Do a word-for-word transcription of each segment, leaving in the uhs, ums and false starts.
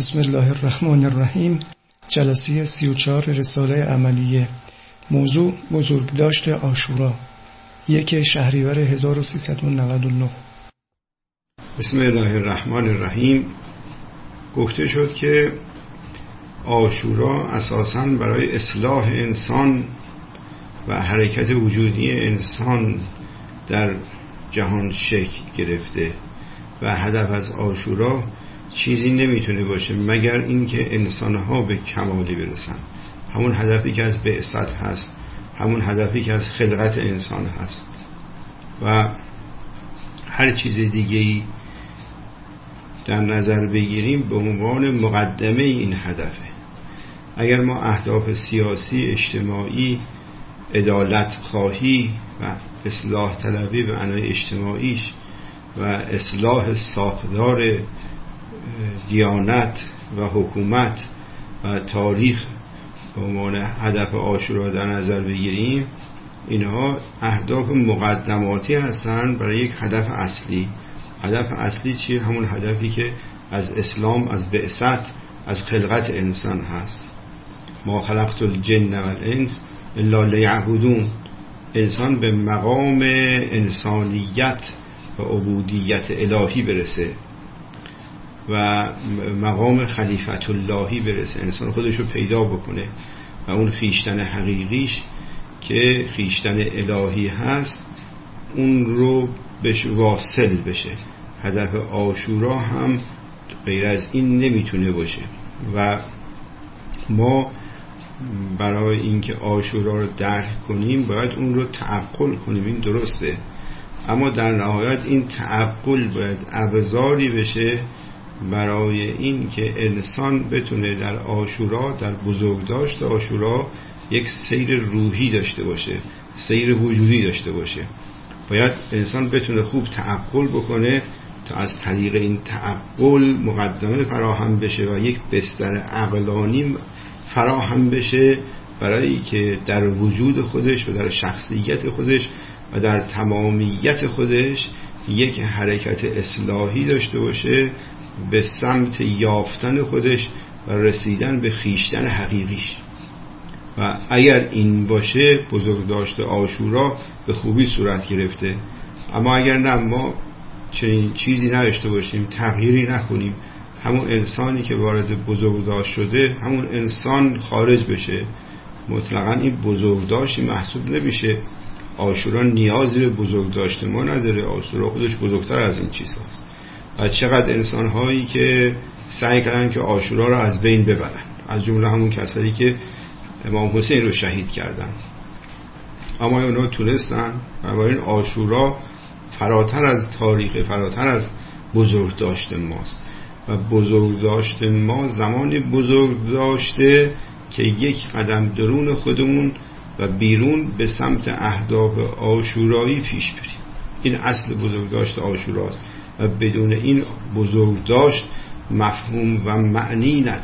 بسم الله الرحمن الرحیم. جلسه سی و چهار رساله عملیه. موضوع بزرگداشت عاشورا، یک شهریور هزار و سیصد و نود و نه. بسم الله الرحمن الرحیم. گفته شد که عاشورا اساساً برای اصلاح انسان و حرکت وجودی انسان در جهان شکل گرفته و هدف از عاشورا چیزی نمیتونه باشه مگر اینکه انسانها به کمالی برسن. همون هدفی که از بعثت هست، همون هدفی که از خلقت انسان هست و هر چیز دیگه‌ای در نظر بگیریم به عنوان مقدمه این هدفه. اگر ما اهداف سیاسی، اجتماعی، عدالت خواهی و اصلاح طلبی به معنای اجتماعیش و اصلاح ساختار دیانت و حکومت و تاریخ به عنوان هدف عاشورا در نظر بگیریم، اینها اهداف مقدماتی هستند برای یک هدف اصلی. هدف اصلی چیه؟ همون هدفی که از اسلام، از بعثت، از خلقت انسان هست. ما خلقت الجن و الانس الا لیعبدون. انسان به مقام انسانیت و عبودیت الهی برسه و مقام خلیفت اللهی برسه، انسان خودش رو پیدا بکنه و اون خیشتن حقیقیش که خیشتن الهی هست اون رو بهش واصل بشه. هدف عاشورا هم غیر از این نمیتونه باشه و ما برای اینکه عاشورا رو درک کنیم باید اون رو تعقل کنیم. این درسته، اما در نهایت این تعقل باید ابزاری بشه برای این که انسان بتونه در عاشورا، در بزرگداشت عاشورا، یک سیر روحی داشته باشه، سیر وجودی داشته باشه. باید انسان بتونه خوب تعقل بکنه تا از طریق این تعقل مقدمه فراهم بشه و یک بستر عقلانی فراهم بشه برای که در وجود خودش و در شخصیت خودش و در تمامیت خودش یک حرکت اصلاحی داشته باشه به سمت یافتن خودش و رسیدن به خیشتن حقیقیش. و اگر این باشه بزرگداشت عاشورا به خوبی صورت گرفته. اما اگر نه، ما چنین چیزی نداشته باشیم، تغییری نکنیم، همون انسانی که وارد بزرگداشت شده همون انسان خارج بشه، مطلقا این بزرگداشتی محسوب نمیشه. عاشورا نیازی به بزرگداشت ما نداره. عاشورا خودش بزرگتر از این چیز هست. و چقدر انسان هایی که سعی کردن که عاشورا رو از بین ببرن، از جمله همون کسایی که امام حسین رو شهید کردن، اما اونا تونستن. بنابراین عاشورا فراتر از تاریخ، فراتر از بزرگداشت ماست و بزرگداشت ما زمانی بزرگداشته که یک قدم درون خودمون و بیرون به سمت اهداف عاشورایی پیش بریم. این اصل بزرگداشت عاشوراست و بدون این بزرگداشت مفهوم و معنی نداره.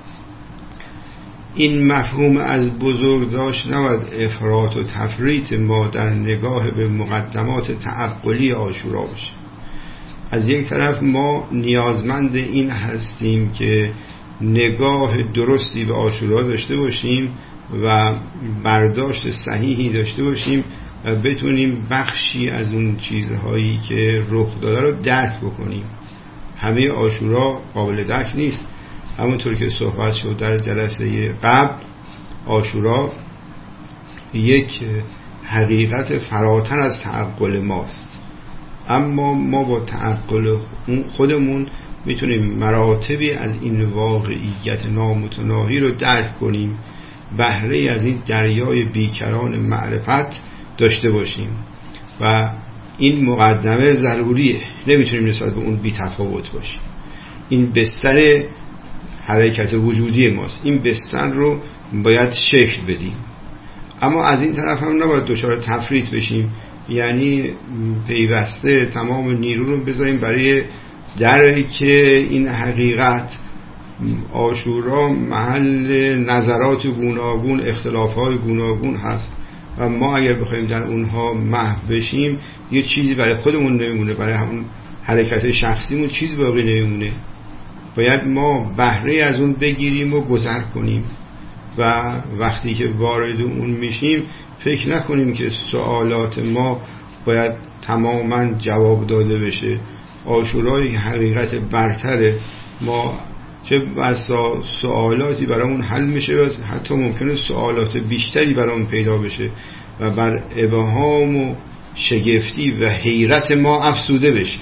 این مفهوم از بزرگداشت نباید افراط و تفریط ما در نگاه به مقدمات تعقلی عاشورا باشه. از یک طرف ما نیازمند این هستیم که نگاه درستی به عاشورا داشته باشیم و برداشت صحیحی داشته باشیم و بتونیم بخشی از اون چیزهایی که رخ داده رو درک بکنیم. همه عاشورا قابل درک نیست. همونطور که صحبت شد در جلسه قبل، عاشورا یک حقیقت فراتر از تعقل ماست، اما ما با تعقل خودمون میتونیم مراتبی از این واقعیت نامتناهی رو درک کنیم، بهره از این دریای بیکران معرفت داشته باشیم و این مقدمه ضروریه. نمیتونیم نسبت به اون بی تفاوت باشیم. این بستر حرکت وجودی ماست. این بستر رو باید شکل بدیم، اما از این طرف هم نباید دچار تفریط بشیم، یعنی پیوسته تمام نیرو رو بذاریم برای درک این حقیقت. عاشورا محل نظرات گوناگون، اختلاف‌های گوناگون هست و ما اگر بخوایم در اونها محو بشیم یه چیزی برای خودمون نمیمونه، برای همون حرکت شخصیمون چیز باقی نمیمونه. باید ما بهره از اون بگیریم و گذر کنیم و وقتی که وارد اون میشیم فکر نکنیم که سوالات ما باید تماما جواب داده بشه. عاشورای حقیقت برتره، ما چه بسا سوالاتی برامون حل میشه و حتی ممکنه سوالات بیشتری برامون پیدا بشه و بر ابهام و شگفتی و حیرت ما افسوده بشه.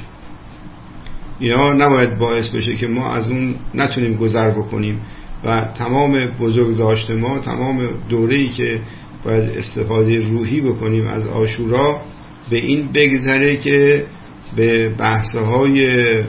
اینا نباید باعث بشه که ما از اون نتونیم گذر بکنیم و تمام بزرگ داشته ما، تمام دوره‌ای که باید استفاده روحی بکنیم از عاشورا به این بگذره که به بحث‌های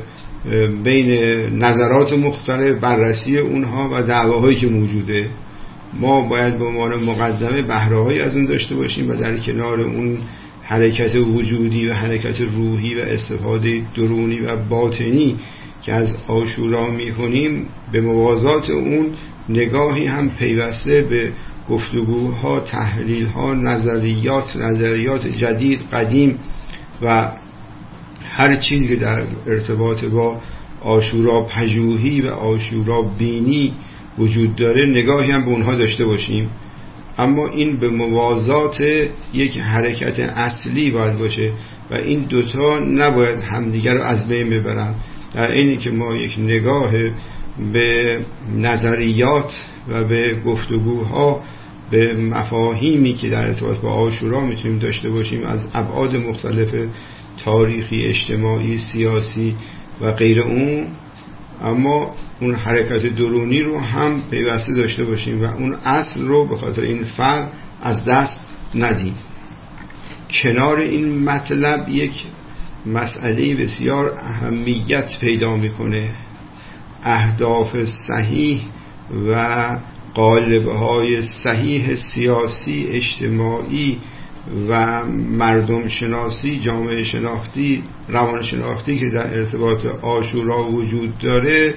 بین نظرات مختلف، بررسی اونها و دعواهایی که موجوده، ما باید به عنوان مقدمه بهره‌هایی از اون داشته باشیم و در کنار اون حرکت وجودی و حرکت روحی و استفاده درونی و باطنی که از عاشورا می‌کنیم به موازات اون نگاهی هم پیوسته به گفتگوها، تحلیل‌ها، نظریات نظریات جدید، قدیم و هر چیزی که در ارتباط با عاشورا پژوهی و عاشورا بینی وجود داره نگاهی هم به اونها داشته باشیم. اما این به موازات یک حرکت اصلی باید باشه و این دوتا نباید همدیگر رو از بین ببرن. در اینی که ما یک نگاه به نظریات و به گفتگوها، به مفاهیمی که در ارتباط با عاشورا میتونیم داشته باشیم از ابعاد مختلف تاریخی، اجتماعی، سیاسی و غیر اون، اما اون حرکت درونی رو هم پیوسته داشته باشیم و اون اصل رو به خاطر این فرق از دست ندیم. کنار این مطلب یک مسئله بسیار اهمیت پیدا میکنه، اهداف صحیح و قالب‌های صحیح سیاسی، اجتماعی و مردم شناسی، جامعه شناختی، روان شناختی که در ارتباط عاشورا وجود داره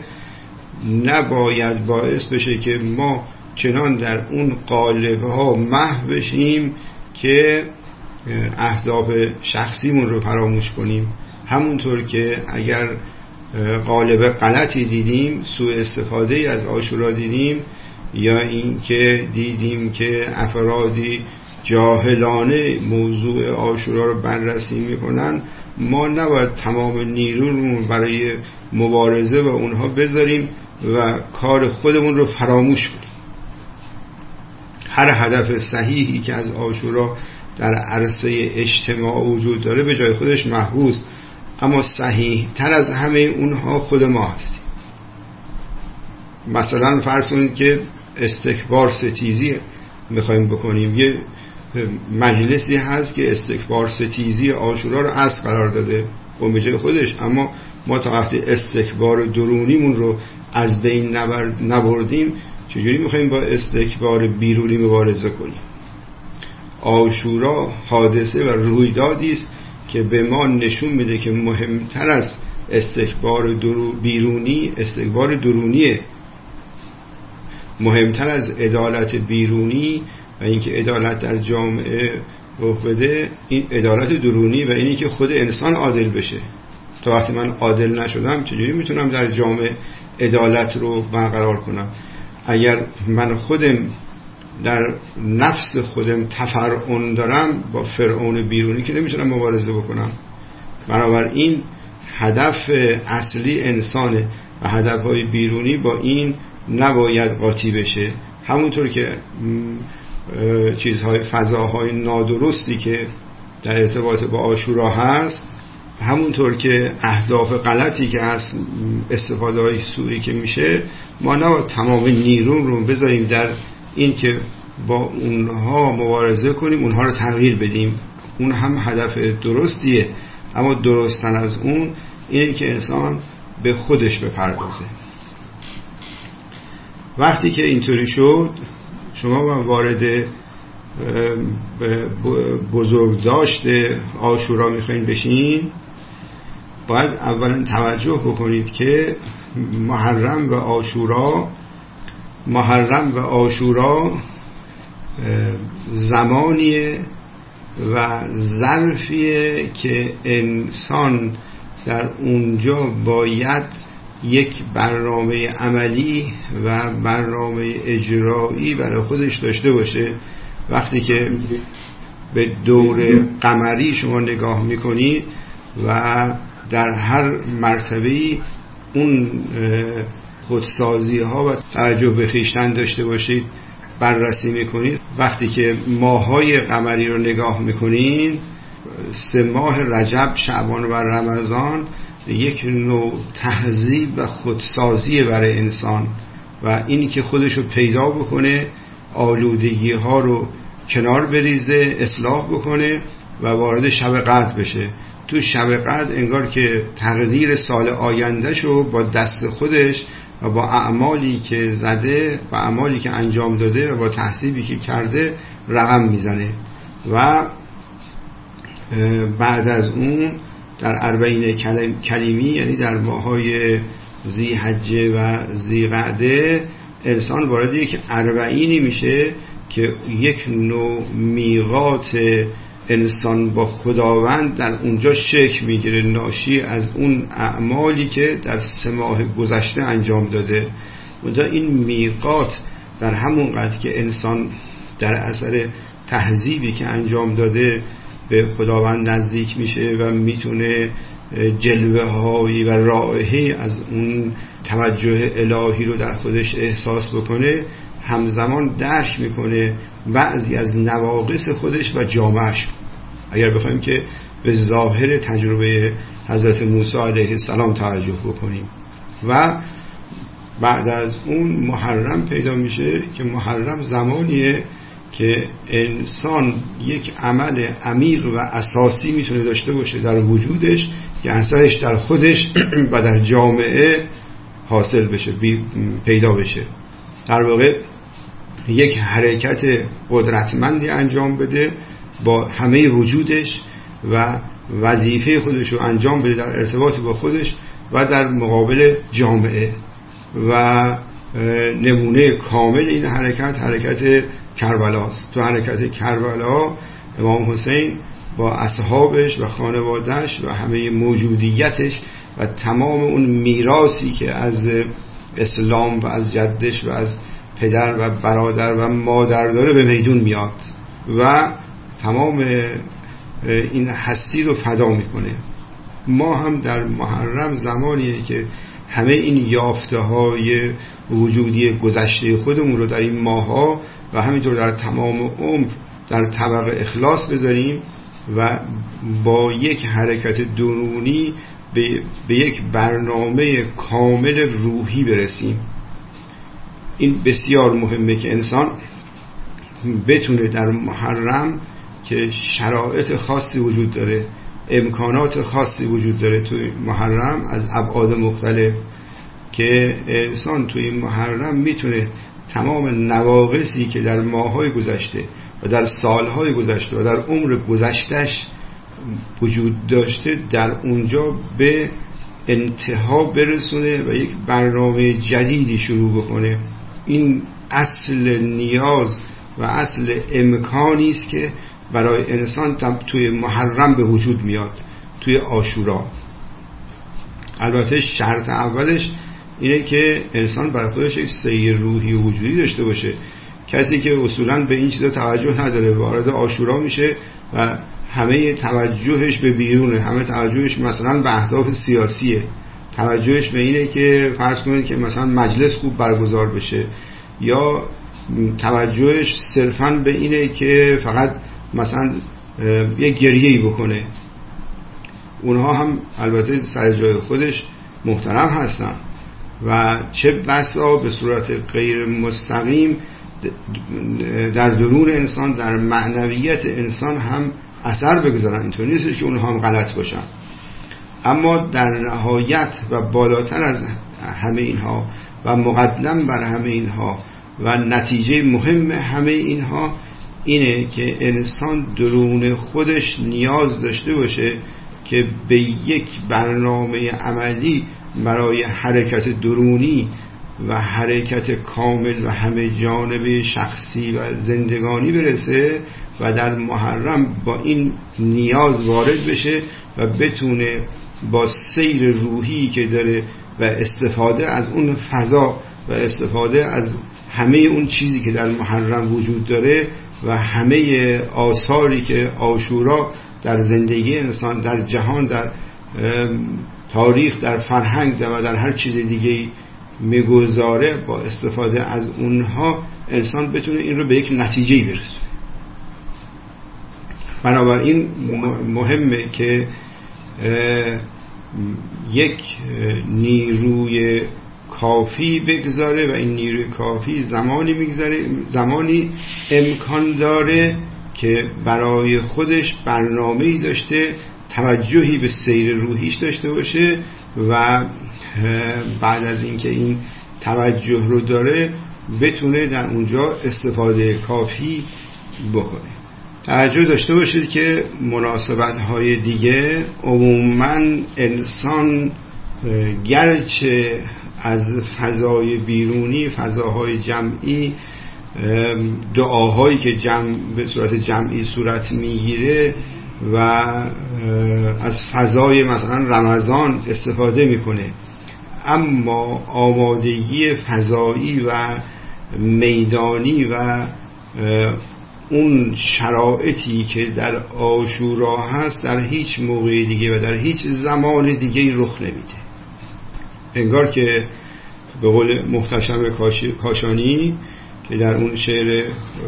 نباید باعث بشه که ما چنان در اون قالب‌ها محو بشیم که اهداف شخصیمون رو فراموش کنیم. همونطور که اگر قالب غلطی دیدیم، سوء استفاده از عاشورا دیدیم، یا این که دیدیم که افرادی جاهلانه موضوع عاشورا رو بررسی میکنن، ما نباید تمام نیرومون برای مبارزه با اونها بذاریم و کار خودمون رو فراموش کنیم. هر هدف صحیحی که از عاشورا در عرصه اجتماع وجود داره به جای خودش محفوظ، اما صحیح تر از همه اونها خود ما هستیم. مثلا فرض کنید که استکبار ستیزی میخوایم بکنیم، یه مجلسی هست که استکبار ستیزی عاشورا رو اصل قرار داده به جای خودش، اما ما تا وقتی استکبار درونیمون رو از بین نبردیم چجوری میخوایم با استکبار بیرونی مبارزه کنیم؟ عاشورا حادثه و رویدادی است که به ما نشون میده که مهمتر از استکبار درو بیرونی استکبار درونیه، مهمتر از عدالت بیرونی و اینکه عدالت در جامعه رخ بده این عدالت درونی و اینی که خود انسان عادل بشه. تا وقتی من عادل نشدم چجوری میتونم در جامعه عدالت رو برقرار کنم؟ اگر من خودم در نفس خودم تفرعن دارم با فرعون بیرونی که نمیتونم مبارزه بکنم. بنابراین هدف اصلی انسانه و هدفهای بیرونی با این نباید قاطی بشه. همونطور که چیزهای فضاهای نادرستی که در ارتباط با عاشورا هست، همونطور که اهداف غلطی که هست، استفاده های سوئی که میشه، ما نباید تمام نیرون رو بذاریم در این که با اونها مبارزه کنیم، اونها رو تغییر بدیم. اون هم هدف درستیه، اما درستن از اون اینه که انسان به خودش بپردازه. وقتی که اینطوری شد شما وارد بزرگداشت عاشورا میخواین بشین، باید اولا توجه بکنید که محرم و عاشورا محرم و عاشورا زمانیه و ظرفیه که انسان در اونجا باید یک برنامه عملی و برنامه اجرایی برای خودش داشته باشه. وقتی که به دور قمری شما نگاه میکنید و در هر مرتبه‌ای اون خودسازی ها و توجه به خویشتن داشته باشید، بررسی میکنید. وقتی که ماهای قمری رو نگاه میکنید، سه ماه رجب، شعبان و رمضان یک نوع تهذیب و خودسازی برای انسان و اینی که خودش رو پیدا بکنه، آلودگی ها رو کنار بریزه، اصلاح بکنه و وارد شب قدر بشه. تو شب قدر انگار که تقدیر سال آینده شو با دست خودش و با اعمالی که زده و اعمالی که انجام داده و با تحصیبی که کرده رقم میزنه. و بعد از اون در اربعین کلیمی، یعنی در ماهای ذی حجه و ذی قعده، انسان وارد یک اربعینی میشه که یک نوع میقات انسان با خداوند در اونجا شکل میگیره، ناشی از اون اعمالی که در سه ماه گذشته انجام داده. و این میقات در همون قدر که انسان در اثر تهذیبی که انجام داده به خداوند نزدیک میشه و میتونه جلوه هایی و رائحه از اون توجه الهی رو در خودش احساس بکنه، همزمان درک میکنه بعضی از نواقص خودش و جامعهش. اگر بخوایم که به ظاهر تجربه حضرت موسی علیه السلام توجه بکنیم. و بعد از اون محرم پیدا میشه که محرم زمانیه که انسان یک عمل عمیق و اساسی میتونه داشته باشه در وجودش که اثرش در خودش و در جامعه حاصل بشه، پیدا بشه. در واقع یک حرکت قدرتمندی انجام بده با همه وجودش و وظیفه خودش رو انجام بده در ارتباط با خودش و در مقابل جامعه. و نمونه کامل این حرکت حرکت کربلاست. تو حرکت کربلا امام حسین با اصحابش و خانوادهش و همه موجودیتش و تمام اون میراثی که از اسلام و از جدش و از پدر و برادر و مادر داره به میدون میاد و تمام این هستی رو فدا میکنه. ما هم در محرم زمانیه که همه این یافته های وجودی گذشته خودمون رو در این ماها و همینطور در تمام عمر در طبق اخلاص بذاریم و با یک حرکت درونی به, به یک برنامه کامل روحی برسیم. این بسیار مهمه که انسان بتونه در محرم که شرایط خاصی وجود داره، امکانات خاصی وجود داره توی محرم از ابعاد مختلف، که انسان توی محرم میتونه تمام نواقصی که در ماه‌های گذشته و در سالهای گذشته و در عمر گذشتهش وجود داشته در اونجا به انتها برسونه و یک برنامه جدیدی شروع بکنه. این اصل نیاز و اصل امکانی است که برای انسان توی محرم به وجود میاد، توی عاشورا. البته شرط اولش اینه که انسان برای خودش یک سیر روحی و وجودی داشته باشه. کسی که اصولاً به این چیزا توجه نداره وارد عاشورا میشه و همه توجهش به بیرونه، همه توجهش مثلا به اهداف سیاسیه، توجهش به اینه که فرض کنید که مثلا مجلس خوب برگزار بشه، یا توجهش صرفاً به اینه که فقط مثلا یک گریه‌ای بکنه. اونها هم البته سر جای خودش محترم هستن و چه بسا به صورت غیر مستقیم در درون انسان، در معنویت انسان هم اثر بگذارن. اینطور نیستش که اونها هم غلط باشن. اما در نهایت و بالاتر از همه اینها و مقدم بر همه اینها و نتیجه مهم همه اینها اینه که انسان درون خودش نیاز داشته باشه که به یک برنامه عملی برای حرکت درونی و حرکت کامل و همه جانبه شخصی و زندگانی برسه و در محرم با این نیاز وارد بشه و بتونه با سیر روحی که داره و استفاده از اون فضا و استفاده از همه اون چیزی که در محرم وجود داره و همه آثاری که عاشورا در زندگی انسان، در جهان، در تاریخ، در فرهنگ و در هر چیز دیگه میگذاره، با استفاده از اونها انسان بتونه این رو به یک نتیجه برسونه. بنابراین مهمه که یک نیروی کافی بگذاره و این نیروی کافی زمانی میگذاره زمانی امکان داره که برای خودش برنامه‌ای داشته، توجهی به سیر روحیش داشته باشه و بعد از اینکه این توجه رو داره بتونه در اونجا استفاده کافی بکنه. توجه داشته باشید که مناسبت‌های دیگه عموماً انسان گرچه از فضای بیرونی، فضاهای جمعی، دعاهایی که جمع به صورت جمعی صورت میگیره و از فضای مثلا رمضان استفاده میکنه، اما آمادگی فضایی و میدانی و اون شرایطی که در عاشورا هست در هیچ موقع دیگه و در هیچ زمان دیگه رخ نمیده. انگار که به قول محتشم کاشانی که در اون شعر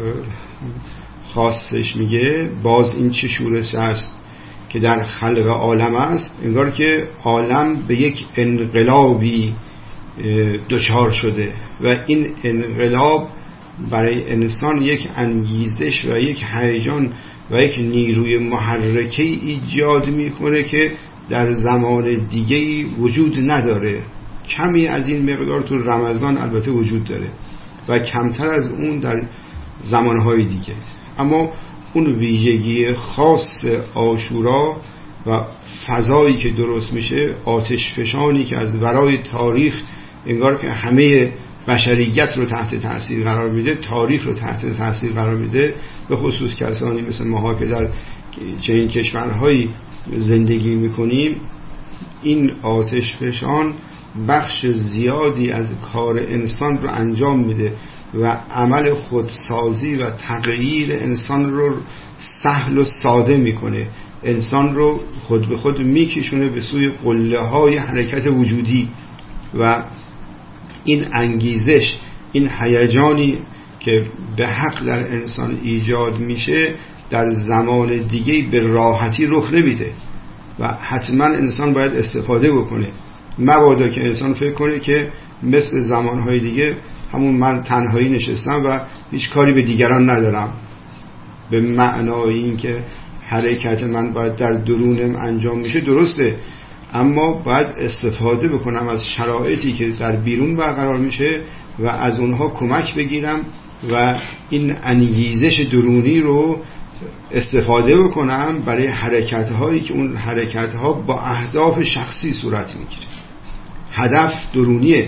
خاصش میگه باز این چه شورش است که در خلق عالم است، انگار که عالم به یک انقلابی دچار شده و این انقلاب برای انسان یک انگیزش و یک هیجان و یک نیروی محرکه ایجاد میکنه که در زمان دیگه‌ای وجود نداره. کمی از این مقدار تو رمضان البته وجود داره و کمتر از اون در زمانهای دیگه، اما اون ویژگی خاص عاشورا و فضایی که درست میشه، آتش فشانی که از ورای تاریخ انگار که همه بشریت رو تحت تاثیر قرار میده، تاریخ رو تحت تاثیر قرار میده، به خصوص کسانی مثل ماها که در چنین کشورهایی زندگی میکنیم. این آتش فشان بخش زیادی از کار انسان رو انجام میده و عمل خودسازی و تغییر انسان رو سهل و ساده میکنه، انسان رو خود به خود میکشونه به سوی قله های حرکت وجودی و این انگیزش، این هیجانی که به حق در انسان ایجاد میشه در زمان دیگه به راحتی رخ نمیده و حتما انسان باید استفاده بکنه. مبادا که انسان فکر کنه که مثل زمانهای دیگه همون من تنهایی نشستم و هیچ کاری به دیگران ندارم، به معنای این که حرکت من باید در درونم انجام میشه. درسته، اما باید استفاده بکنم از شرایطی که در بیرون برقرار میشه و از اونها کمک بگیرم و این انگیزش درونی رو استفاده بکنم برای حرکت‌هایی که اون حرکت‌ها با اهداف شخصی صورت میگیره. هدف درونیه،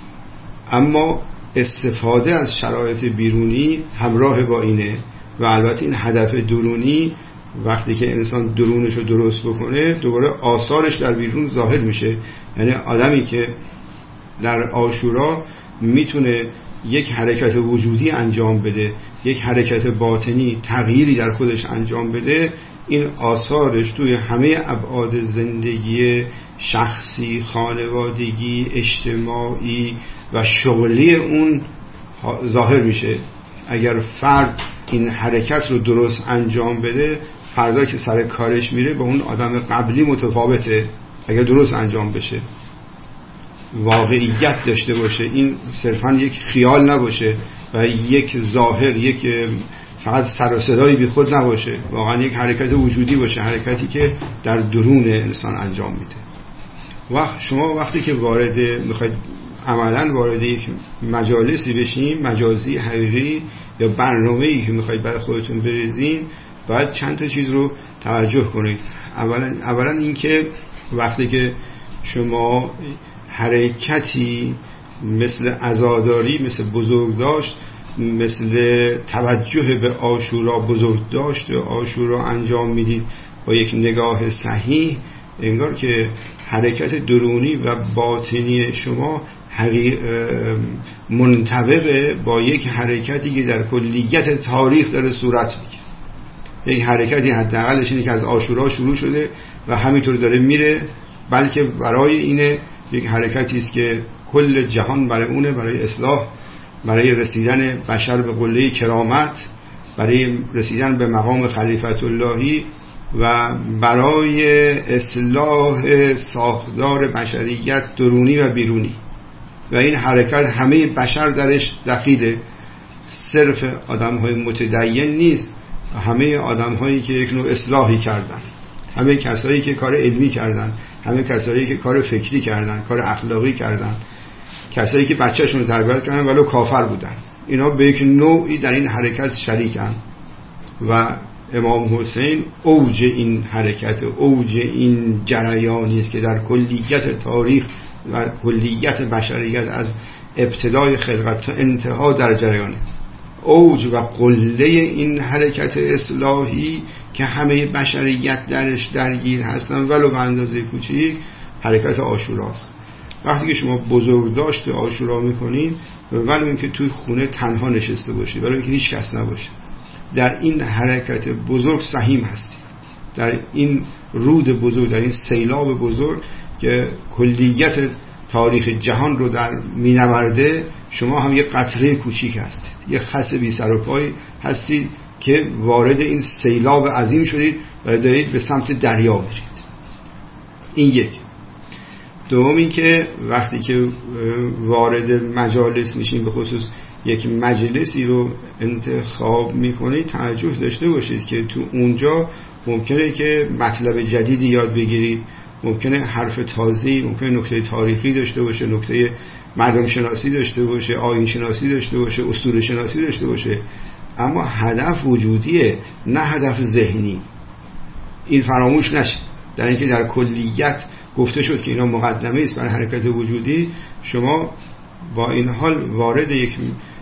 اما استفاده از شرایط بیرونی همراه با اینه و البته این هدف درونی وقتی که انسان درونش رو درست بکنه دوباره آثارش در بیرون ظاهر میشه. یعنی آدمی که در عاشورا میتونه یک حرکت وجودی انجام بده، یک حرکت باطنی، تغییری در خودش انجام بده، این آثارش توی همه ابعاد زندگی شخصی، خانوادگی، اجتماعی و شغلی اون ظاهر میشه. اگر فرد این حرکت رو درست انجام بده، فردا که سر کارش میره با اون آدم قبلی متفاوته. اگر درست انجام بشه، واقعیت داشته باشه، این صرفا یک خیال نباشه و یک ظاهر، یک فقط سر و صدایی بی خود نباشه، واقعا یک حرکت وجودی باشه، حرکتی که در درون انسان انجام میده. وقت شما وقتی که وارد میخواید عملا وارد یک مجالسی بشین، مجازی، حقیقی یا برنامه‌ای که میخواید برای خودتون بریزین، باید چند تا چیز رو توجه کنید. اولا اولا این که وقتی که شما حرکتی مثل عزاداری، مثل بزرگداشت، مثل توجه به عاشورا، بزرگداشت عاشورا انجام میدید با یک نگاه صحیح، انگار که حرکت درونی و باطنی شما حقیق منطبقه با یک حرکتی که در کلیت تاریخ داره صورت میگیره. یک حرکتی حداقلش اینه که از عاشورا شروع شده و همینطور داره میره، بلکه برای اینه یک حرکتی است که کل جهان برای اونه، برای اصلاح، برای رسیدن بشر به قله کرامت، برای رسیدن به مقام خلیفت اللهی و برای اصلاح ساختار بشریت درونی و بیرونی. و این حرکت همه بشر درش دخیله، صرف آدم های متدین نیست، همه آدم هایی که یک نوع اصلاحی کردن، همه کسایی که کار علمی کردن، همه کسایی که کار فکری کردن، کار اخلاقی کردن، کسایی که بچه‌شون رو تربیت کردن ولو کافر بودن، اینا به یک نوعی در این حرکت شریکن. و امام حسین اوج این حرکت، اوج این جریانی است که در کلیت تاریخ و کلیت بشریت از ابتدای خلقت تا انتها در جریانه. اوج و قله این حرکت اصلاحی که همه بشریت درش درگیر هستن ولو به اندازه کوچیک، حرکت عاشوراست. وقتی که شما بزرگداشت عاشورا میکنین، ولو اینکه توی خونه تنها نشسته باشید، ولو اینکه هیچ کس نباشه، در این حرکت بزرگ سهیم هستید، در این رود بزرگ، در این سیلاب بزرگ که کلیت تاریخ جهان رو در مینورده، شما هم یک قطره کوچیک هستید، یک خس بی سر و پای هستید که وارد این سیلاب عظیم شدید و دارید به سمت دریا برید. این یک. دوم این که وقتی که وارد مجالس میشین، به خصوص یک مجلسی رو انتخاب میکنید، توجه داشته باشید که تو اونجا ممکنه که مطلب جدیدی یاد بگیرید، ممکنه حرف تازه‌ای، ممکنه نکته تاریخی داشته باشه، نکته مردم شناسی داشته باشه، آیین شناسی داشته باشه، اسطوره شناسی داشته باشه، اما هدف وجودیه، نه هدف ذهنی. این فراموش نشه. در اینکه در کلیت گفته شد که اینا مقدمه است برای حرکت وجودی، شما با این حال وارد یک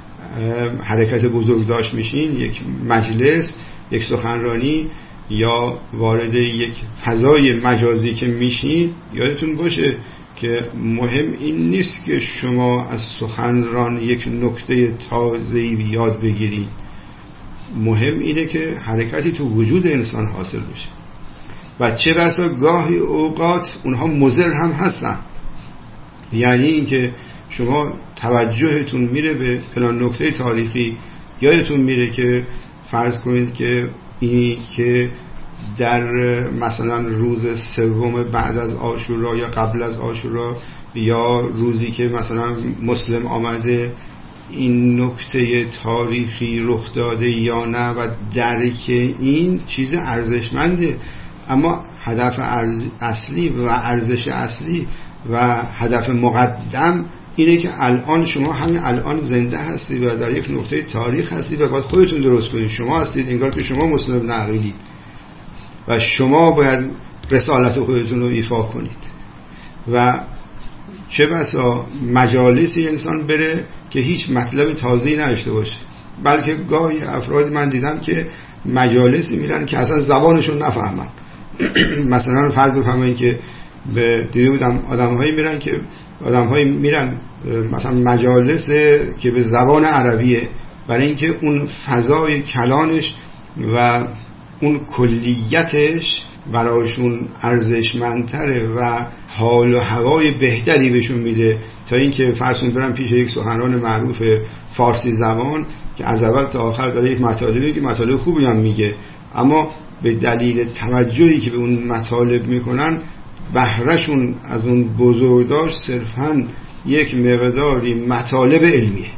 حرکت بزرگ داشت میشین، یک مجلس، یک سخنرانی یا وارد یک فضای مجازی که میشین، یادتون باشه که مهم این نیست که شما از سخنران یک نکته تازه‌ای یاد بگیرید، مهم اینه که حرکتی تو وجود انسان حاصل بشه. و چه بسا گاهی اوقات اونها مضر هم هستن، یعنی اینکه شما توجهتون میره به فلان نکته تاریخی، یادتون میره که فرض کنید که اینی که در مثلا روز سوم بعد از عاشورا یا قبل از عاشورا یا روزی که مثلا مسلم آمده، این نکته تاریخی رخ داده یا نه و درک این چیز ارزشمنده، اما هدف اصلی و ارزش اصلی و هدف مقدم اینه که الان شما همین الان زنده هستید و در یک نقطه تاریخ هستید و باید خودتون درست کنید. شما هستید انگار که شما مسلم ابن عقیلید و شما باید رسالت خودتون رو ایفا کنید. و چه بسا مجالسی انسان بره که هیچ مطلب تازه‌ای نداشته باشه، بلکه گاهی افراد من دیدم که مجالسی میرن که اصلا زبانشون نفهمن. مثلا فرض بفرمایید که به دیده بودم آدم‌هایی میرن که آدم‌هایی میرن مثلا مجالس که به زبان عربیه، برای اینکه اون فضای کلانش و اون کلیتش برایشون ارزشمندتره و حال و هوای بهتری بهشون میده تا اینکه فرض کنید برن پیش یک سخنران معروف فارسی زبان که از اول تا آخر داره یک مطالبی که مطالب خوبی هم میگه، اما به دلیل توجهی که به اون مطالب میکنن بهرهشون از اون بزرگداشت صرفاً یک مقداری مطالب علمیه.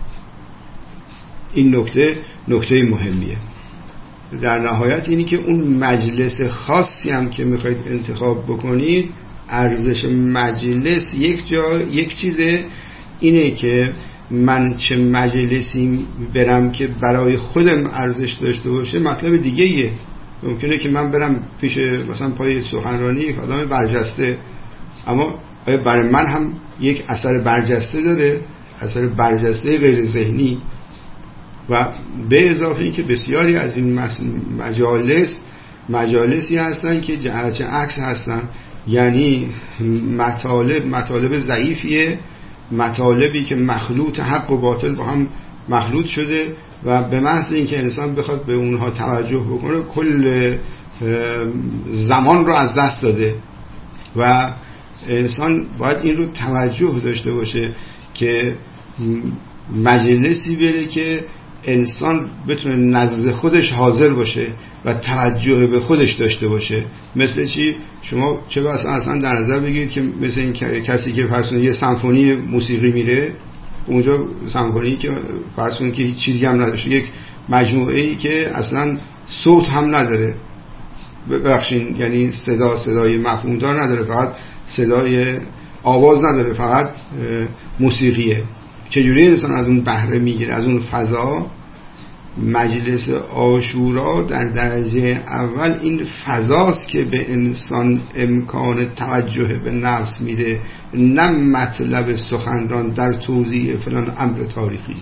این نکته نکته مهمیه. در نهایت اینی که اون مجلس خاصی هم که میخواید انتخاب بکنید، ارزش مجلس یک جا یک چیزه، اینه که من چه مجلسی برم که برای خودم ارزش داشته باشه مطلب دیگه ایه. ممکنه که من برم پیش مثلا پای سخنرانی یک آدم برجسته، اما آیا برای من هم یک اثر برجسته داره، اثر برجسته غیر ذهنی؟ و به اضافه این که بسیاری از این مجالس مجالسی هستن که جهت عکس هستن، یعنی مطالب مطالب ضعیفیه، مطالبی که مخلوط حق و باطل با هم مخلوط شده و به محض اینکه انسان بخواد به اونها توجه بکنه کل زمان رو از دست داده و انسان باید این رو توجه داشته باشه که مجلسی بره که انسان بتونه نزد خودش حاضر باشه و توجه به خودش داشته باشه. مثل چی؟ شما چه بسا اصلا در نظر بگیرید که مثل این کسی که فرض کنید یه سمفونی موسیقی میره، اونجا سمفونی که فرض کنید که هیچ چیزی هم نداره، یک مجموعه‌ای که اصلا صوت هم نداره، ببخشید یعنی صدا صدای مفهومدار نداره، فقط صدای آواز نداره، فقط موسیقیه. چجوری انسان از اون بهره میگیره، از اون فضا؟ مجلس عاشورا در درجه اول این فضاست که به انسان امکان توجه به نفس میده، نه مطلب سخنران در توضیح فلان امر تاریخی،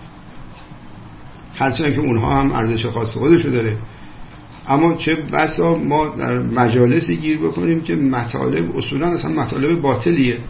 هرچند که اونها هم ارزش خاص خودشو داره. اما چه بسا ما در مجالسی گیر بکنیم که مطالب اصولا اصلا مطالب باطلیه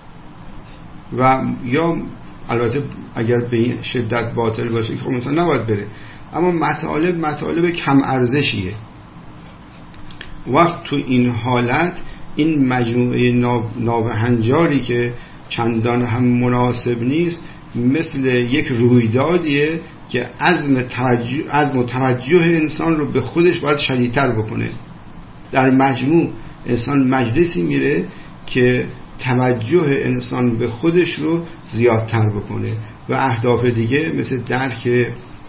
و یا البته اگر به این شدت باطل باشه که خب مثلا نباید بره، اما مطالب مطالب کم ارزشیه. وقت تو این حالت این مجموعه نابهنجاری که چندان هم مناسب نیست مثل یک رویدادیه که عزم توجه عزم و توجه انسان رو به خودش باید شدیدتر بکنه. در مجموع انسان مجلسی میره که توجه انسان به خودش رو زیادتر بکنه و اهداف دیگه مثل درک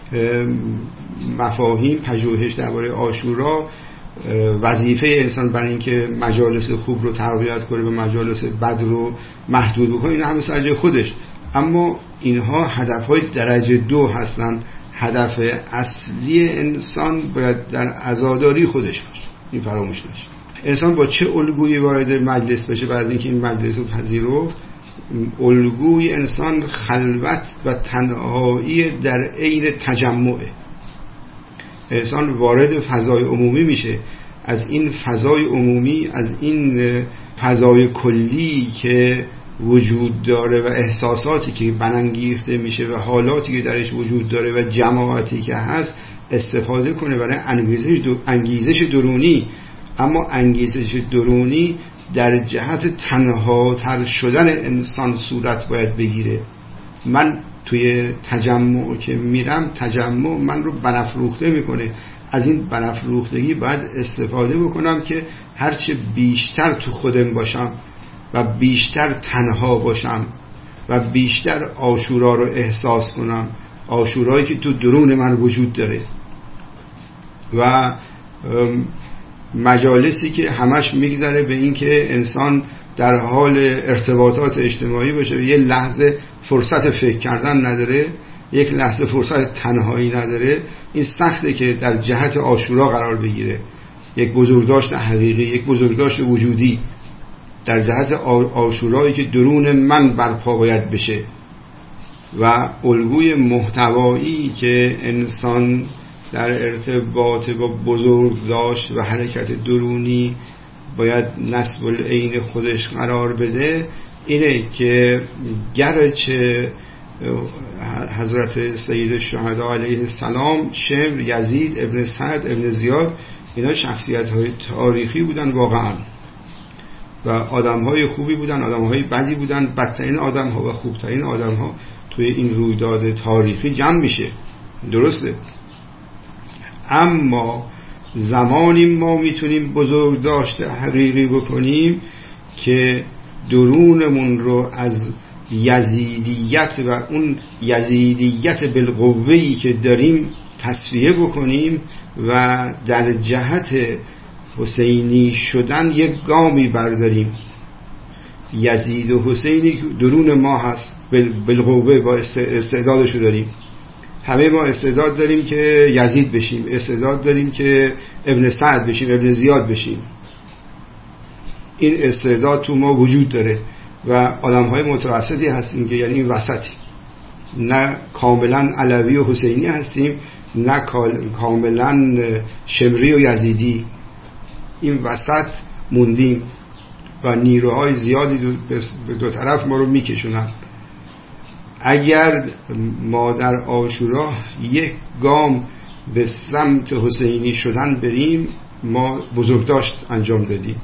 مفاهیم، پژوهش درباره عاشورا، وظیفه انسان برای اینکه مجالس خوب رو تربیت کنه و مجالس بد رو محدود بکنه، این همه سر جای خودش. اما اینها هدفهای درجه دو هستن. هدف اصلی انسان باید در عزاداری خودش باشه، این فراموش نشه. انسان با چه الگویی وارد مجلس بشه بعد از اینکه این مجلس رو پذیرفت؟ الگوی انسان خلوت و تنهایی در عین تجمعه. انسان وارد فضای عمومی میشه، از این فضای عمومی، از این فضای کلی که وجود داره و احساساتی که برانگیخته میشه و حالاتی که درش وجود داره و جماعتی که هست استفاده کنه برای انگیزش انگیزش درونی. اما انگیزش درونی در جهت تنها تر شدن انسان صورت باید بگیره. من توی تجمع که میرم، تجمع من رو برافروخته میکنه. از این برافروختگی باید استفاده بکنم که هرچه بیشتر تو خودم باشم و بیشتر تنها باشم و بیشتر عاشورا رو احساس کنم، عاشورایی که تو درون من وجود داره. و مجالسی که همش میگذره به این که انسان در حال ارتباطات اجتماعی باشه و یه لحظه فرصت فکر کردن نداره، یک لحظه فرصت تنهایی نداره، این سخته که در جهت عاشورا قرار بگیره. یک بزرگداشت حقیقی، یک بزرگداشت وجودی در جهت عاشورایی که درون من برپا باید بشه. و الگوی محتوایی که انسان در ارتباط با بزرگداشت و حرکت درونی باید نسب العین خودش قرار بده اینه که گرچه حضرت سید الشهدا علیه السلام، شمر، یزید، ابن سعد، ابن زیاد، اینا شخصیت های تاریخی بودن واقعا و آدم های خوبی بودن، آدم های بدی بودن، بدترین آدم ها و خوبترین آدم ها توی این رویداد تاریخی جمع میشه، درسته. اما زمانی ما میتونیم بزرگداشت حقیقی بکنیم که درونمون رو از یزیدیت و اون یزیدیت بالقوه‌ای که داریم تصفیه بکنیم و در جهت حسینی شدن یک گامی برداریم. یزید و حسینی درون ما هست، بالقوه، با استعدادشو داریم. همه ما استعداد داریم که یزید بشیم، استعداد داریم که ابن سعد بشیم، ابن زیاد بشیم. این استعداد تو ما وجود داره و آدم های متوسطی هستیم که یعنی وسطی، نه کاملا علوی و حسینی هستیم، نه کاملا شمری و یزیدی، این وسط موندیم و نیروهای زیادی به دو طرف ما رو میکشونن. اگر ما در عاشورا یک گام به سمت حسینی شدن بریم، ما بزرگداشت انجام دادیم.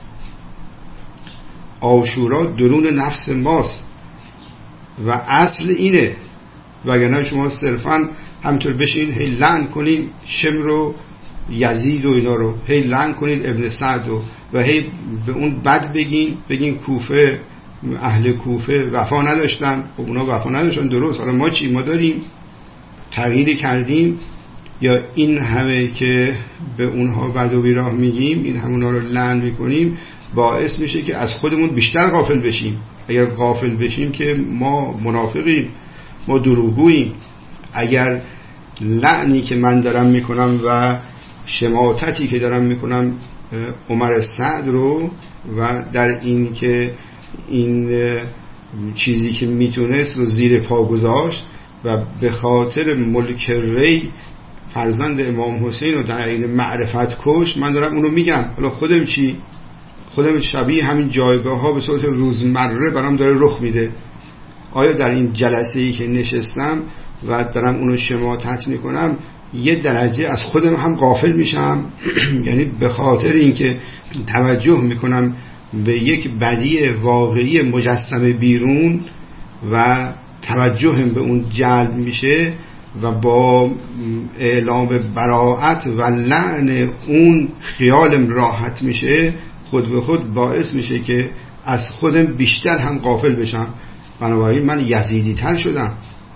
عاشورا درون نفس ماست و اصل اینه، وگرنه شما صرفا همینطور بشین هی لعن کنین شمر رو، یزید و اینا رو، هی لعن کنین ابن سعد و و هی به اون بد بگین، بگین کوفه، اهل کوفه وفا نداشتن. خب اونا وفا نداشتن، درست، حالا ما چی؟ ما داریم تغییری کردیم؟ یا این همه که به اونها بد و بیراه میگیم، این همونا رو لعن میکنیم، باعث میشه که از خودمون بیشتر غافل بشیم. اگر غافل بشیم که ما منافقیم، ما دروغگوییم. اگر لعنی که من دارم میکنم و شماتتی که دارم میکنم عمر سعد رو، و در این که این چیزی که میتونست رو زیر پا گذاشت و به خاطر ملک ری فرزند امام حسین رو در این معرفت کش، من دارم اونو میگم. حالا خودم چی؟ خودم شبیه همین جایگاه ها به صورت روزمره برام داره رخ میده. آیا در این جلسه ای که نشستم و دارم اونو شماتت میکنم یه درجه از خودم هم غافل میشم؟ یعنی به خاطر اینکه توجه میکنم به یک بدی واقعی مجسم بیرون و توجهم به اون جلب میشه و با اعلام براءت و لعن اون خیالم راحت میشه، خود به خود باعث میشه که از خودم بیشتر هم غافل بشم. بنابراین من یزیدی تر شدم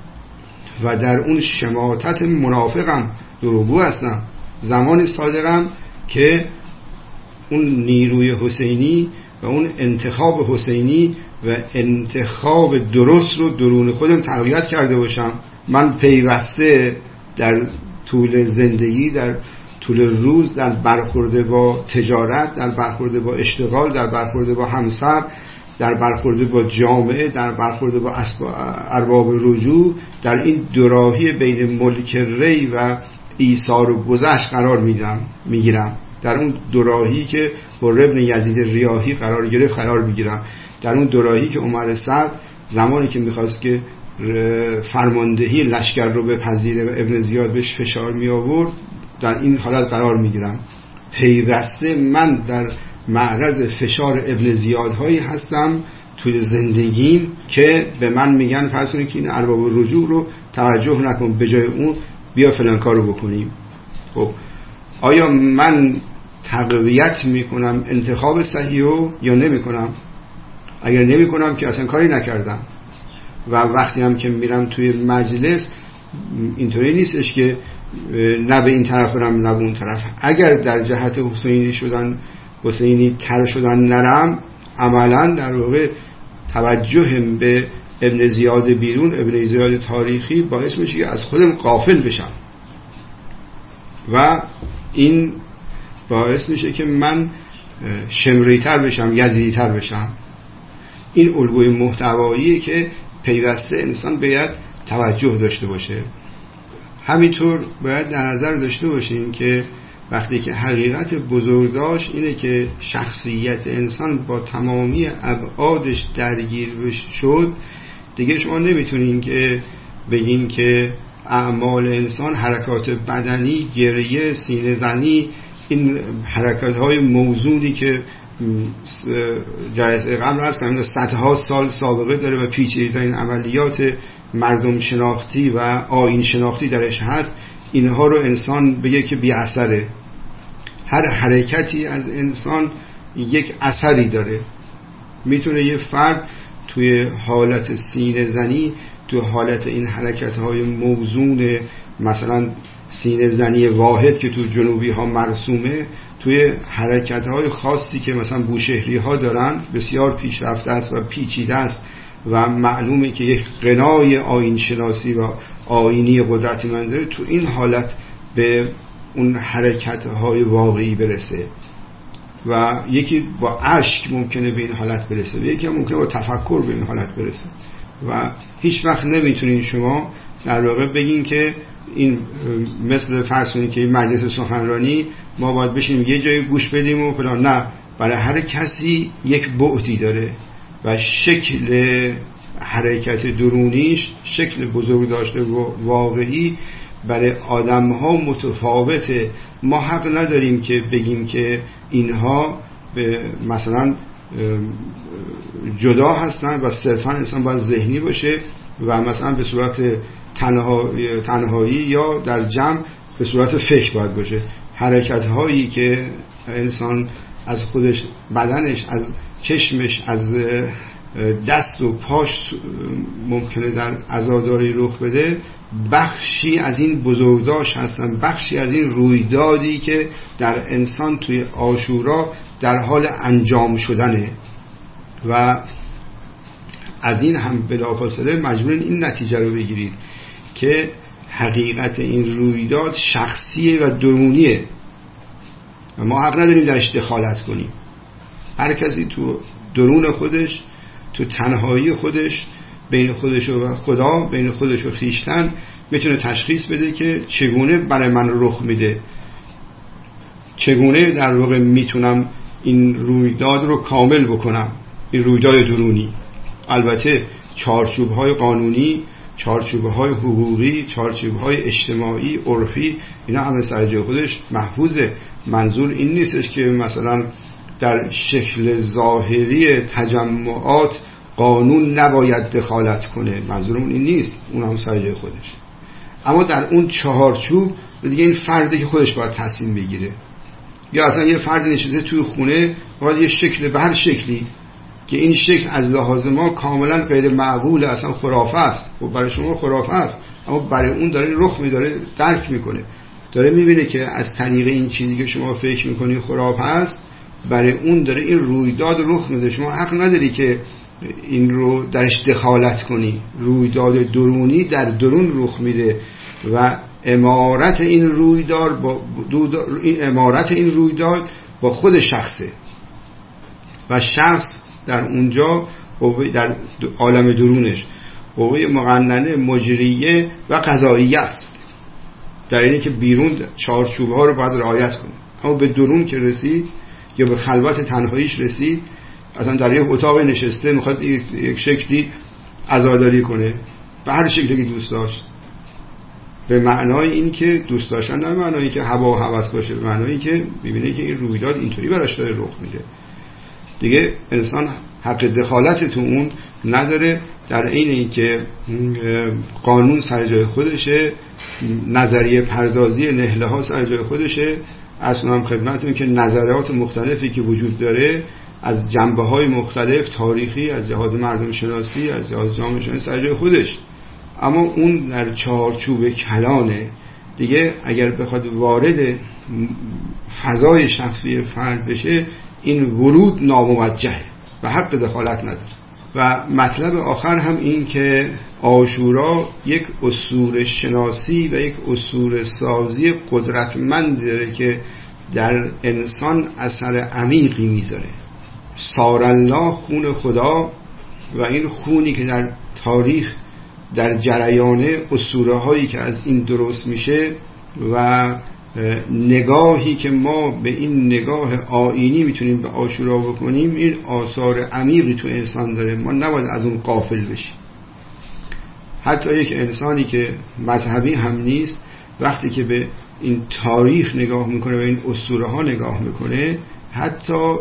و در اون شماتت منافقم، دروغگو هستم. زمانی صادقم که اون نیروی حسینی و اون انتخاب حسینی و انتخاب درست رو درون خودم تقویت کرده باشم. من پیوسته در طول زندگی، در طول روز، در برخورد با تجارت، در برخورد با اشتغال، در برخورد با همسر، در برخورد با جامعه، در برخورد با ارباب رجوع، در این دوراهی بین ملک ری و ایثار و گذشت قرار میدم میگیرم. در اون دوراهی که حر ابن یزید ریاحی قرار گرفت قرار میگیرم. در اون دوراهی که عمر سعد زمانی که میخواست که فرماندهی لشکر رو بپذیره و ابن زیاد بهش فشار می آورد، در این حالت قرار میگیرم. پیوسته من در معرض فشار ابن زیاد هایی هستم توی زندگیم که به من میگن فرض کنید که این ارباب رجوع رو توجه نکن، به جای اون بیا فلان کارو بکنیم. خب آیا من تقویت میکنم انتخاب صحیحو یا نمیکنم؟ اگر نمیکنم که اصلا کاری نکردم. و وقتی هم که میرم توی مجلس اینطوری نیستش که نه به این طرف برم نه به اون طرف. اگر در جهت حسینی شدن، حسینی تر شدن نرم، عملا در واقع توجهم به ابن زیاد بیرون، ابن زیاد تاریخی باعث میشه که از خودم غافل بشم و این باعث میشه که من شمری تر بشم، یزیدی تر بشم. این الگوی محتواییه که پیوسته انسان باید توجه داشته باشه. همینطور باید در نظر داشته باشین که وقتی که حقیقت بزرگداشت اینه که شخصیت انسان با تمامی ابعادش درگیر شد، دیگه شما نمیتونین که بگین که اعمال انسان، حرکات بدنی، گریه، سینه زنی، این حرکات های موزونی که جلسه قبل هست که صدها سال سابقه داره و پیچیده ترین عملیات مردم شناختی و آیین شناختی درش هست، اینها رو انسان بگه که بی اثره. هر حرکتی از انسان یک اثری داره. میتونه یه فرد توی حالت سینه زنی، توی حالت این حرکت های موزون، مثلا سینه زنی واحد که تو جنوبی ها مرسومه، توی حرکت های خاصی که مثلا بوشهری ها دارن بسیار پیشرفته است و پیچیده است و معلومه که یک قنای آیین شناسی و آیینی قدرتی من داره، تو این حالت به اون حرکت های واقعی برسه. و یکی با عشق ممکنه به این حالت برسه و یکی هم ممکنه با تفکر به این حالت برسه. و هیچ وقت نمیتونین شما در واقع بگین که این مثل فرض کنید که این مجلس سخنرانی ما باید بشینیم یه جای گوش بدیم و فلان. نه، برای هر کسی یک بعدی داره و شکل حرکت درونیش، شکل بزرگ داشته و واقعی برای آدم ها متفاوته. ما حق نداریم که بگیم که اینها مثلا جدا هستن و صرفا انسان باید ذهنی باشه و مثلا به صورت تنهایی یا در جمع به صورت فکر باید باشه. حرکت هایی که انسان از خودش، بدنش، از چشمش، از دست و پاش ممکنه در عزاداری رخ بده، بخشی از این بزرگداشت هستن، بخشی از این رویدادی که در انسان توی عاشورا در حال انجام شدنه و از این هم بلافاصله مجبورین این نتیجه رو بگیرید که حقیقت این رویداد شخصیه و درونیه و ما حق نداریم درش دخالت کنیم. هر کسی تو درون خودش، تو تنهایی خودش، بین خودش و خدا، بین خودش و خویشتن میتونه تشخیص بده که چگونه برای من رخ میده، چگونه در واقع میتونم این رویداد رو کامل بکنم، این رویداد درونی. البته چارچوب‌های قانونی، چارچوب‌های حقوقی، چارچوب‌های اجتماعی، عرفی، اینا همه سر جای خودش محفوظه. منظور این نیستش که مثلا در شکل ظاهری تجمعات قانون نباید دخالت کنه، منظورمون این نیست، اون هم سر جای خودش. اما در اون چهارچوب دیگه این فردی که خودش باید تصمیم بگیره. یا اصلا یه فردی نشسته توی خونه باید یه شکل به هر شکلی که این شکل از لحاظ ما کاملا غیر معقول، اصلا خرافه است و برای شما خرافه است، اما برای اون داره رخ میداره، درک میکنه، داره میبینه که از طریق این چیزی که شما فکر میکنی خرافه است، برای اون داره این رویداد رخ میده. شما حق نداری که این رو درش دخالت کنی. رویداد درونی در درون رخ میده و امارت این رویداد با این امارت این رویداد با خود شخصه و شخص در اونجا در عالم درونش قوه مقننه، مجریه و قضاییه است، در اینه که بیرون چارچوب ها رو باید رعایت کنه. اما به درون که رسید یا به خلوت تنهاییش رسید، اصلا در یک اتاق نشسته میخواد یک شکلی عزاداری کنه به هر شکلی که دوست داشت، به معنای این که دوست داشتن، نه معنایی که هوا و هوس باشه، به معنایی که ببینه که این رویداد اینطوری براش داره رخ میده. دیگه انسان حق دخالت تو اون نداره، در عین اینکه قانون سر جای خودشه، نظریه پردازی نهله ها سر جای خودشه. اصلا هم خدمتون که نظریات مختلفی که وجود داره از جنبه های مختلف، تاریخی، از جهاد مردم شناسی، از جهاد جامعه شناسی سر جای خودش، اما اون در چهارچوب کلانه. دیگه اگر بخواد وارد فضای شخصی فرد بشه، این ورود ناموجهه و حق دخالت نداره. و مطلب آخر هم این که عاشورا یک اسطوره شناسی و یک اسطوره سازی قدرتمند داره که در انسان اثر عمیقی میذاره. سار الله، خون خدا، و این خونی که در تاریخ در جریان اسطوره هایی که از این درست میشه و نگاهی که ما به این نگاه آیینی میتونیم به عاشورا بکنیم، این آثار عمیقی تو انسان داره. ما نباید از اون غافل بشیم. حتی یک انسانی که مذهبی هم نیست، وقتی که به این تاریخ نگاه میکنه و این اسطوره ها نگاه میکنه، حتی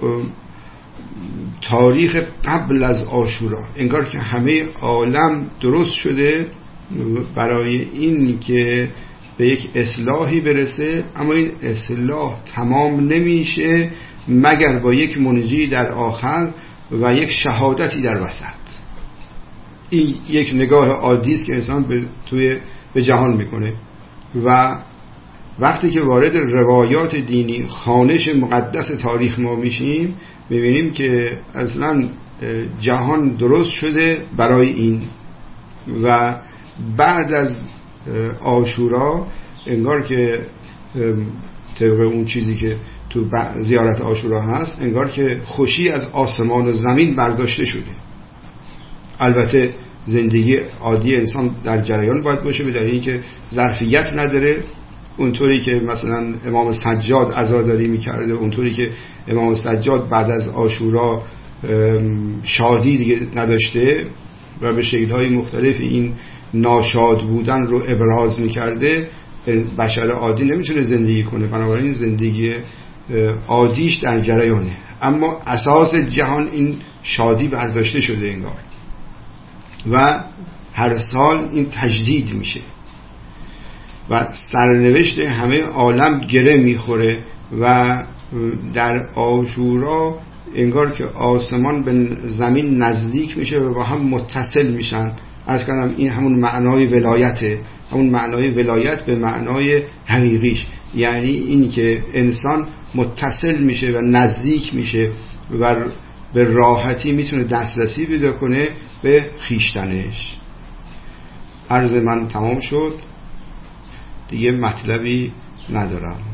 تاریخ قبل از عاشورا، انگار که همه عالم درست شده برای این که به یک اصلاحی برسه، اما این اصلاح تمام نمیشه مگر با یک منجی در آخر و یک شهادتی در وسط. این یک نگاه عادی است که انسان به توی به جهان میکنه و وقتی که وارد روایات دینی، خوانش مقدس تاریخ ما میشیم، میبینیم که اصلا جهان درست شده برای این. و بعد از عاشورا انگار که طبق اون چیزی که تو زیارت عاشورا هست، انگار که خوشی از آسمان و زمین برداشته شده. البته زندگی عادی انسان در جریان باید باشه، به دلیل اینکه ظرفیت نداره اونطوری که مثلا امام سجاد عزاداری میکرده، اونطوری که امام سجاد بعد از عاشورا شادی دیگه نداشته و به شکل‌های مختلف این ناشاد بودن رو ابراز میکرده، بشر عادی نمیتونه زندگی کنه. بنابراین زندگی عادیش در جریانه، اما اساس جهان این شادی برداشته شده انگار و هر سال این تجدید میشه و سرنوشت همه عالم گره میخوره و در عاشورا انگار که آسمان به زمین نزدیک میشه و با هم متصل میشن. عرض کردم این همون معنای ولایته، همون معنای ولایت به معنای حقیقیش، یعنی این که انسان متصل میشه و نزدیک میشه و به راحتی میتونه دسترسی پیدا کنه به خیشتنش. عرض من تمام شد، دیگه مطلبی ندارم.